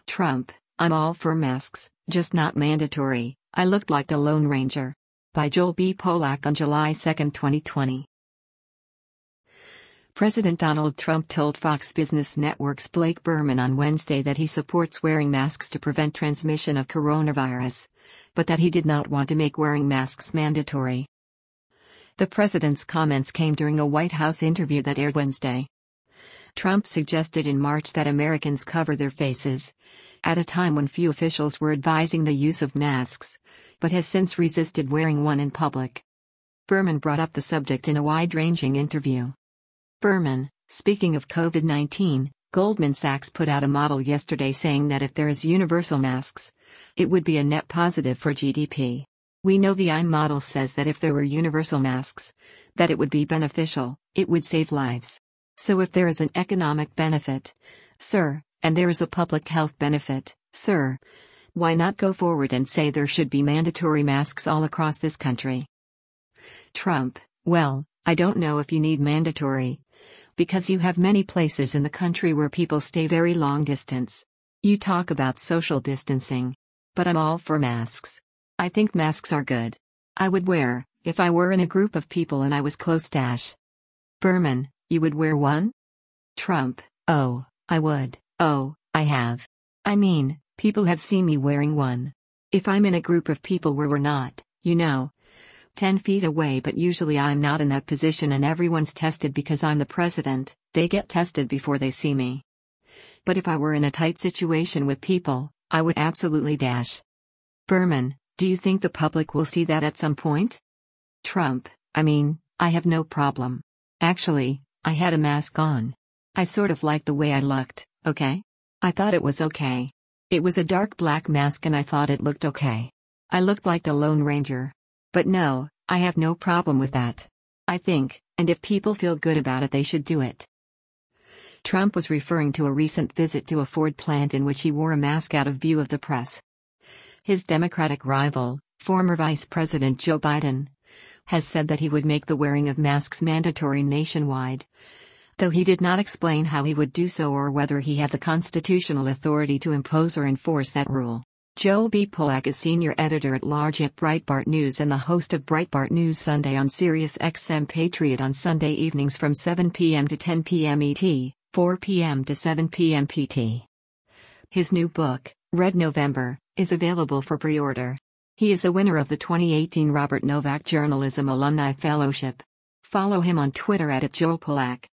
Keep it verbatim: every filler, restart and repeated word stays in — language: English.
Trump, I'm all for masks, just not mandatory. I looked like the Lone Ranger. By Joel B. Polak on July second, twenty twenty. President Donald Trump told Fox Business Network's Blake Berman on Wednesday that he supports wearing masks to prevent transmission of coronavirus, but that he did not want to make wearing masks mandatory. The president's comments came during a White House interview that aired Wednesday. Trump suggested in March that Americans cover their faces, at a time when few officials were advising the use of masks, but has since resisted wearing one in public. Berman brought up the subject in a wide-ranging interview. Berman, speaking of COVID nineteen, Goldman Sachs put out a model yesterday saying that if there is universal masks, it would be a net positive for G D P. We know the I M model says that if there were universal masks, that it would be beneficial, it would save lives. So if there is an economic benefit, sir, and there is a public health benefit, sir, why not go forward and say there should be mandatory masks all across this country? Trump, well, I don't know if you need mandatory, because you have many places in the country where people stay very long distance. You talk about social distancing. But I'm all for masks. I think masks are good. I would wear, if I were in a group of people and I was close dash. Berman, you would wear one? Trump, oh, I would, oh, I have. I mean, people have seen me wearing one. If I'm in a group of people where we're not, you know, ten feet away, but usually I'm not in that position and everyone's tested because I'm the president, they get tested before they see me. But if I were in a tight situation with people, I would absolutely dash. Berman, do you think the public will see that at some point? Trump, I mean, I have no problem. Actually, I had a mask on. I sort of liked the way I looked, okay? I thought it was okay. It was a dark black mask and I thought it looked okay. I looked like the Lone Ranger. But no, I have no problem with that. I think, and if people feel good about it, they should do it. Trump was referring to a recent visit to a Ford plant in which he wore a mask out of view of the press. His Democratic rival, former Vice President Joe Biden, has said that he would make the wearing of masks mandatory nationwide, though he did not explain how he would do so or whether he had the constitutional authority to impose or enforce that rule. Joel B. Polak is senior editor-at-large at Breitbart News and the host of Breitbart News Sunday on Sirius X M Patriot on Sunday evenings from seven p m to ten p m E T, four p m to seven p m P T. His new book, Red November, is available for pre-order. He is a winner of the twenty eighteen Robert Novak Journalism Alumni Fellowship. Follow him on Twitter at Joel Polak.